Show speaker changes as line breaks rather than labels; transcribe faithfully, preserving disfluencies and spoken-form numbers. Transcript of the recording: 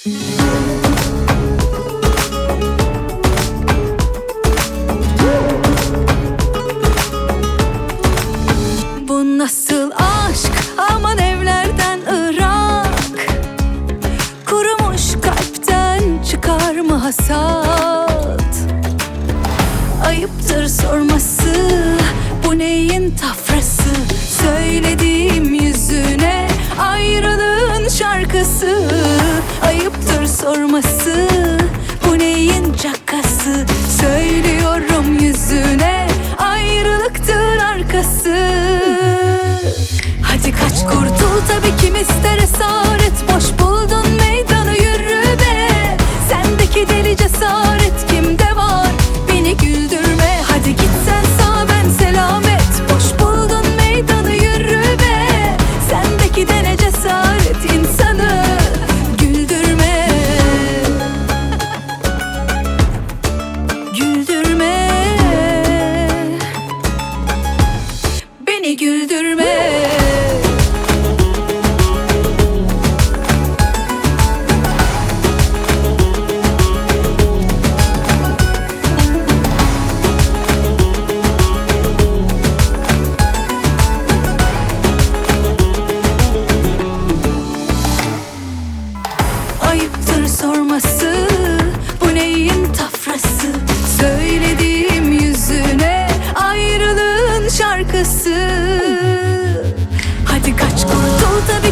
Bu nasıl aşk, aman evlerden ırak, kurumuş kalpten çıkar mı hasat? Ayıptır sorması, bu neyin tafrası? Söylediğim yüzüne ayrılığın şarkısı. Ayıptır sorması, bu neyin cakası? Söylüyorum yüzüne, ayrılıktır arkası. Hadi kaç kurtul, tabii kim ister esaret. Boş buldun meydanı, yürü be. Sendeki deli cesaret kimde var? Beni güldürme. Hadi git sen sağ, ben selamet. Boş buldun meydanı, yürü be. Sendeki de ne cesaret, insanı güldürme. Güldürme, beni güldürme. Ayıptır sorması, bu neyin tafrası? Söylediğim yüzüne ayrılığın şarkısı. Hadi kaç kurtul, tabii